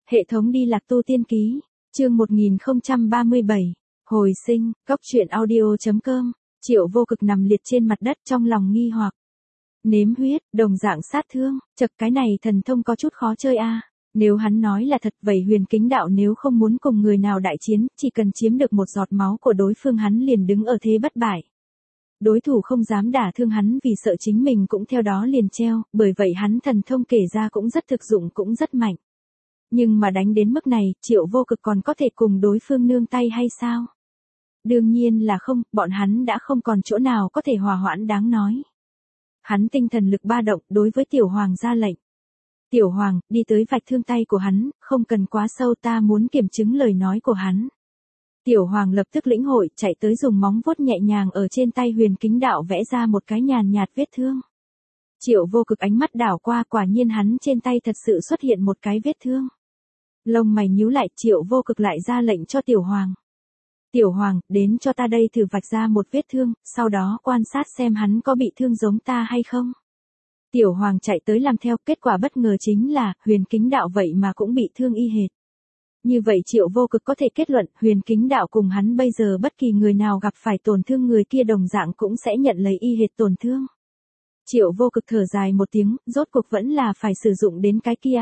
Hệ thống đi lạc tu tiên ký, chương 1037, hồi sinh, góc truyện audio.com, Triệu Vô Cực nằm liệt trên mặt đất trong lòng nghi hoặc. Nếm huyết, đồng dạng sát thương, chật cái này thần thông có chút khó chơi a. Nếu hắn nói là thật vậy Huyền Kính Đạo nếu không muốn cùng người nào đại chiến, chỉ cần chiếm được một giọt máu của đối phương hắn liền đứng ở thế bất bại. Đối thủ không dám đả thương hắn vì sợ chính mình cũng theo đó liền treo, bởi vậy hắn thần thông kể ra cũng rất thực dụng cũng rất mạnh. Nhưng mà đánh đến mức này, Triệu Vô Cực còn có thể cùng đối phương nương tay hay sao? Đương nhiên là không, bọn hắn đã không còn chỗ nào có thể hòa hoãn đáng nói. Hắn tinh thần lực ba động đối với Tiểu Hoàng ra lệnh. Tiểu Hoàng, đi tới vạch thương tay của hắn, không cần quá sâu ta muốn kiểm chứng lời nói của hắn. Tiểu Hoàng lập tức lĩnh hội, chạy tới dùng móng vuốt nhẹ nhàng ở trên tay Huyền Kính Đạo vẽ ra một cái nhàn nhạt vết thương. Triệu Vô Cực ánh mắt đảo qua quả nhiên hắn trên tay thật sự xuất hiện một cái vết thương. Lông mày nhíu lại Triệu Vô Cực lại ra lệnh cho Tiểu Hoàng. Tiểu Hoàng, đến cho ta đây thử vạch ra một vết thương, sau đó quan sát xem hắn có bị thương giống ta hay không. Tiểu Hoàng chạy tới làm theo, kết quả bất ngờ chính là, Huyền Kính Đạo vậy mà cũng bị thương y hệt. Như vậy Triệu Vô Cực có thể kết luận, Huyền Kính Đạo cùng hắn bây giờ bất kỳ người nào gặp phải tổn thương người kia đồng dạng cũng sẽ nhận lấy y hệt tổn thương. Triệu Vô Cực thở dài một tiếng, rốt cuộc vẫn là phải sử dụng đến cái kia.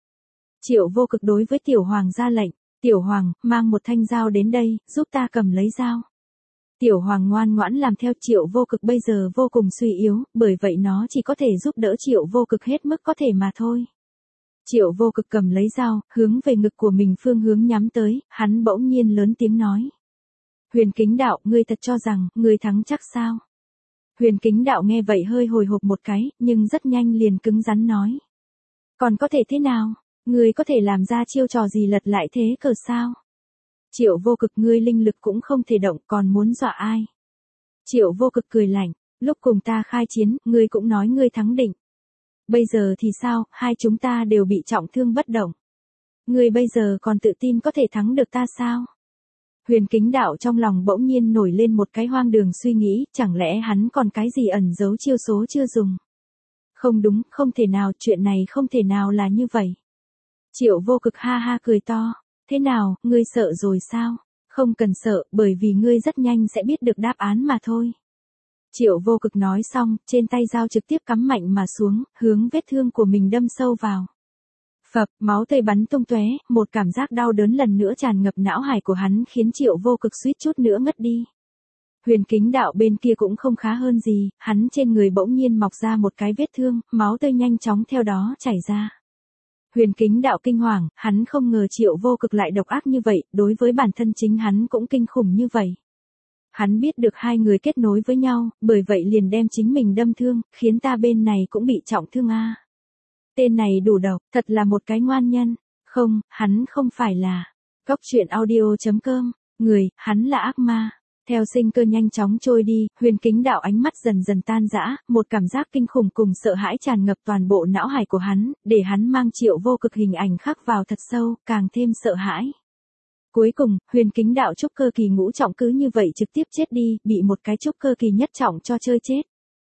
Triệu Vô Cực đối với Tiểu Hoàng ra lệnh, Tiểu Hoàng, mang một thanh dao đến đây, giúp ta cầm lấy dao. Tiểu Hoàng ngoan ngoãn làm theo Triệu Vô Cực bây giờ vô cùng suy yếu, bởi vậy nó chỉ có thể giúp đỡ Triệu Vô Cực hết mức có thể mà thôi. Triệu Vô Cực cầm lấy dao, hướng về ngực của mình phương hướng nhắm tới, hắn bỗng nhiên lớn tiếng nói. Huyền Kính Đạo, ngươi thật cho rằng, ngươi thắng chắc sao? Huyền Kính Đạo nghe vậy hơi hồi hộp một cái, nhưng rất nhanh liền cứng rắn nói. Còn có thể thế nào? Ngươi có thể làm ra chiêu trò gì lật lại thế cờ sao? Triệu Vô Cực ngươi linh lực cũng không thể động còn muốn dọa ai? Triệu Vô Cực cười lạnh, lúc cùng ta khai chiến, ngươi cũng nói ngươi thắng định. Bây giờ thì sao, hai chúng ta đều bị trọng thương bất động. Ngươi bây giờ còn tự tin có thể thắng được ta sao? Huyền Kính Đạo trong lòng bỗng nhiên nổi lên một cái hoang đường suy nghĩ, chẳng lẽ hắn còn cái gì ẩn giấu chiêu số chưa dùng? Không đúng, không thể nào, chuyện này không thể nào là như vậy. Triệu Vô Cực ha ha cười to, thế nào, ngươi sợ rồi sao? Không cần sợ, bởi vì ngươi rất nhanh sẽ biết được đáp án mà thôi. Triệu Vô Cực nói xong, trên tay dao trực tiếp cắm mạnh mà xuống, hướng vết thương của mình đâm sâu vào. Phập, máu tươi bắn tung tóe, một cảm giác đau đớn lần nữa tràn ngập não hải của hắn khiến Triệu Vô Cực suýt chút nữa ngất đi. Huyền Kính Đạo bên kia cũng không khá hơn gì, hắn trên người bỗng nhiên mọc ra một cái vết thương, máu tươi nhanh chóng theo đó chảy ra. Huyền Kính Đạo kinh hoàng, hắn không ngờ Triệu Vô Cực lại độc ác như vậy, đối với bản thân chính hắn cũng kinh khủng như vậy. Hắn biết được hai người kết nối với nhau, bởi vậy liền đem chính mình đâm thương, khiến ta bên này cũng bị trọng thương a. Tên này đủ độc, thật là một cái ngoan nhân. Không, hắn không phải là. Góc truyện audio.com, người, hắn là ác ma. Theo sinh cơ nhanh chóng trôi đi, Huyền Kính Đạo ánh mắt dần dần tan rã, một cảm giác kinh khủng cùng sợ hãi tràn ngập toàn bộ não hải của hắn, để hắn mang Triệu Vô Cực hình ảnh khắc vào thật sâu, càng thêm sợ hãi. Cuối cùng, Huyền Kính Đạo trúc cơ kỳ ngũ trọng cứ như vậy trực tiếp chết đi, bị một cái trúc cơ kỳ nhất trọng cho chơi chết.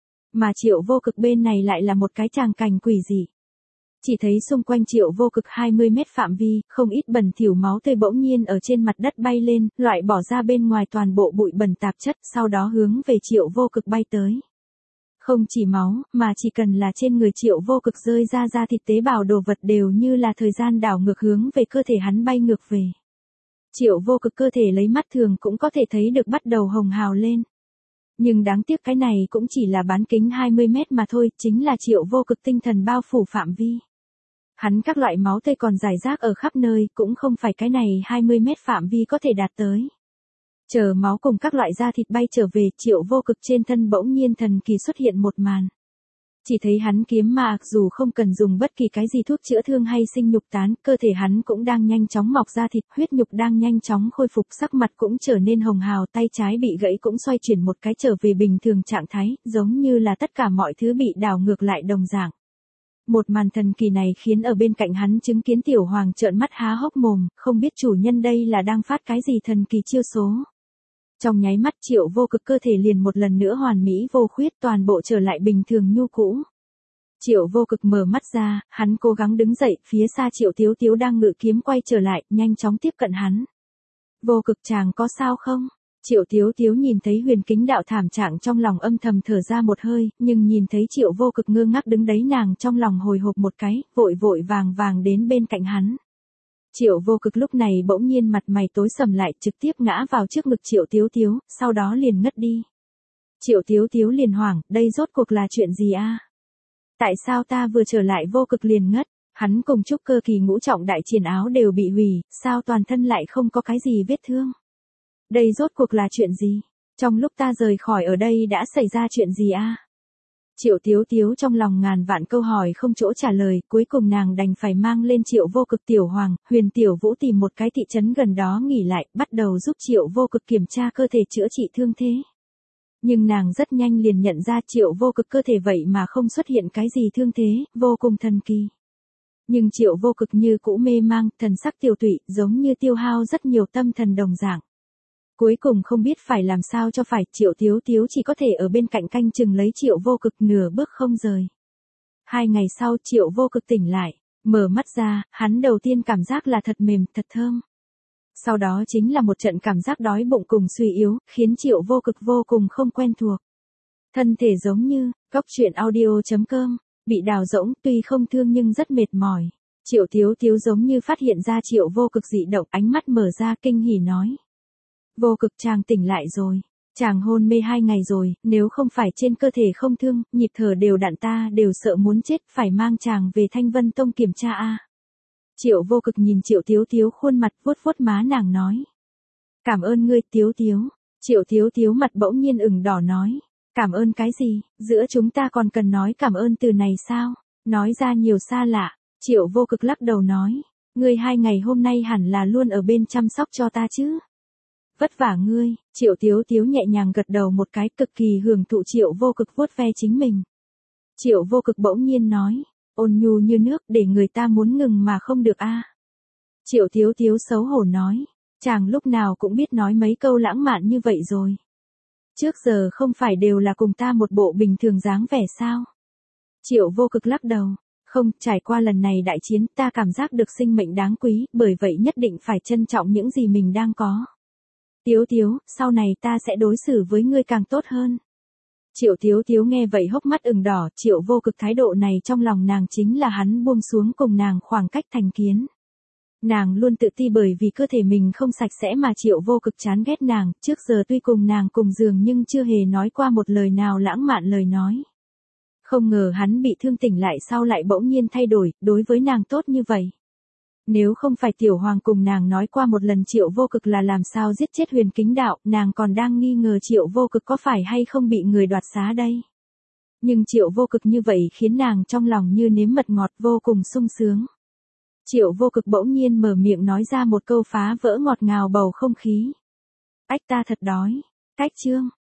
Mà Triệu Vô Cực bên này lại là một cái tràng cảnh quỷ dị. Chỉ thấy xung quanh Triệu Vô Cực 20 mét phạm vi, không ít bẩn thỉu máu tươi bỗng nhiên ở trên mặt đất bay lên, loại bỏ ra bên ngoài toàn bộ bụi bẩn tạp chất, sau đó hướng về Triệu Vô Cực bay tới. Không chỉ máu, mà chỉ cần là trên người Triệu Vô Cực rơi ra thịt tế bào đồ vật đều như là thời gian đảo ngược hướng về cơ thể hắn bay ngược về. Triệu Vô Cực cơ thể lấy mắt thường cũng có thể thấy được bắt đầu hồng hào lên. Nhưng đáng tiếc cái này cũng chỉ là bán kính 20 mét mà thôi, chính là Triệu Vô Cực tinh thần bao phủ phạm vi. Hắn các loại máu tươi còn rải rác ở khắp nơi, cũng không phải cái này 20 mét phạm vi có thể đạt tới. Chờ máu cùng các loại da thịt bay trở về, Triệu Vô Cực trên thân bỗng nhiên thần kỳ xuất hiện một màn. Chỉ thấy hắn kiếm ma dù không cần dùng bất kỳ cái gì thuốc chữa thương hay sinh nhục tán, cơ thể hắn cũng đang nhanh chóng mọc ra thịt, huyết nhục đang nhanh chóng khôi phục, sắc mặt cũng trở nên hồng hào, tay trái bị gãy cũng xoay chuyển một cái trở về bình thường trạng thái, giống như là tất cả mọi thứ bị đảo ngược lại đồng dạng. Một màn thần kỳ này khiến ở bên cạnh hắn chứng kiến Tiểu Hoàng trợn mắt há hốc mồm, không biết chủ nhân đây là đang phát cái gì thần kỳ chiêu số. Trong nháy mắt Triệu Vô Cực cơ thể liền một lần nữa hoàn mỹ vô khuyết toàn bộ trở lại bình thường nhu cũ. Triệu Vô Cực mở mắt ra, hắn cố gắng đứng dậy, phía xa Triệu Tiếu Tiếu đang ngự kiếm quay trở lại, nhanh chóng tiếp cận hắn. Vô Cực chàng có sao không? Triệu Tiếu Tiếu nhìn thấy Huyền Kính Đạo thảm trạng trong lòng âm thầm thở ra một hơi, nhưng nhìn thấy Triệu Vô Cực ngơ ngác đứng đấy nàng trong lòng hồi hộp một cái, vội vội vàng vàng đến bên cạnh hắn. Triệu Vô Cực lúc này bỗng nhiên mặt mày tối sầm lại, trực tiếp ngã vào trước ngực Triệu Tiếu Tiếu, sau đó liền ngất đi. Triệu Tiếu Tiếu liền hoảng, đây rốt cuộc là chuyện gì a? Tại sao ta vừa trở lại Vô Cực liền ngất? Hắn cùng Trúc Cơ kỳ ngũ trọng đại triển áo đều bị hủy, sao toàn thân lại không có cái gì vết thương? Đây rốt cuộc là chuyện gì? Trong lúc ta rời khỏi ở đây đã xảy ra chuyện gì a? Triệu Tiếu Tiếu trong lòng ngàn vạn câu hỏi không chỗ trả lời, cuối cùng nàng đành phải mang lên Triệu Vô Cực Tiểu Hoàng, Huyền Tiểu Vũ tìm một cái thị trấn gần đó nghỉ lại, bắt đầu giúp Triệu Vô Cực kiểm tra cơ thể chữa trị thương thế. Nhưng nàng rất nhanh liền nhận ra Triệu Vô Cực cơ thể vậy mà không xuất hiện cái gì thương thế, vô cùng thần kỳ. Nhưng Triệu Vô Cực như cũ mê mang, thần sắc tiêu tụy, giống như tiêu hao rất nhiều tâm thần đồng dạng. Cuối cùng không biết phải làm sao cho phải, Triệu Tiếu Tiếu chỉ có thể ở bên cạnh canh chừng lấy Triệu Vô Cực nửa bước không rời. 2 ngày sau Triệu Vô Cực tỉnh lại, mở mắt ra, hắn đầu tiên cảm giác là thật mềm, thật thơm. Sau đó chính là một trận cảm giác đói bụng cùng suy yếu, khiến Triệu Vô Cực vô cùng không quen thuộc. Thân thể giống như, goctruyện audio.com, bị đào rỗng, tuy không thương nhưng rất mệt mỏi. Triệu Tiếu Tiếu giống như phát hiện ra Triệu Vô Cực dị động, ánh mắt mở ra kinh hỉ nói. Vô Cực chàng tỉnh lại rồi. Chàng hôn mê 2 ngày rồi, nếu không phải trên cơ thể không thương, nhịp thở đều đặn ta đều sợ muốn chết, phải mang chàng về Thanh Vân Tông kiểm tra a. Triệu Vô Cực nhìn Triệu Tiếu Tiếu khuôn mặt vuốt vuốt má nàng nói. Cảm ơn ngươi Tiếu Tiếu. Triệu Tiếu Tiếu mặt bỗng nhiên ửng đỏ nói. Cảm ơn cái gì, giữa chúng ta còn cần nói cảm ơn từ này sao? Nói ra nhiều xa lạ. Triệu Vô Cực lắc đầu nói. Ngươi 2 ngày hôm nay hẳn là luôn ở bên chăm sóc cho ta chứ? Vất vả ngươi, Triệu Tiếu Tiếu nhẹ nhàng gật đầu một cái, cực kỳ hưởng thụ Triệu Vô Cực vuốt ve chính mình. Triệu Vô Cực bỗng nhiên nói, ôn nhu như nước, để người ta muốn ngừng mà không được a. Triệu Tiếu Tiếu xấu hổ nói, chàng lúc nào cũng biết nói mấy câu lãng mạn như vậy rồi. Trước giờ không phải đều là cùng ta một bộ bình thường dáng vẻ sao? Triệu Vô Cực lắc đầu, không, trải qua lần này đại chiến ta cảm giác được sinh mệnh đáng quý, bởi vậy nhất định phải trân trọng những gì mình đang có. Tiếu Tiếu, sau này ta sẽ đối xử với ngươi càng tốt hơn. Triệu Tiếu Tiếu nghe vậy hốc mắt ửng đỏ, Triệu Vô Cực thái độ này trong lòng nàng chính là hắn buông xuống cùng nàng khoảng cách thành kiến. Nàng luôn tự ti bởi vì cơ thể mình không sạch sẽ mà Triệu Vô Cực chán ghét nàng, trước giờ tuy cùng nàng cùng giường nhưng chưa hề nói qua một lời nào lãng mạn lời nói. Không ngờ hắn bị thương tỉnh lại sau lại bỗng nhiên thay đổi, đối với nàng tốt như vậy. Nếu không phải Tiểu Hoàng cùng nàng nói qua một lần Triệu Vô Cực là làm sao giết chết Huyền Kính Đạo, nàng còn đang nghi ngờ Triệu Vô Cực có phải hay không bị người đoạt xá đây. Nhưng Triệu Vô Cực như vậy khiến nàng trong lòng như nếm mật ngọt vô cùng sung sướng. Triệu Vô Cực bỗng nhiên mở miệng nói ra một câu phá vỡ ngọt ngào bầu không khí. Ách ta thật đói. Cách chương.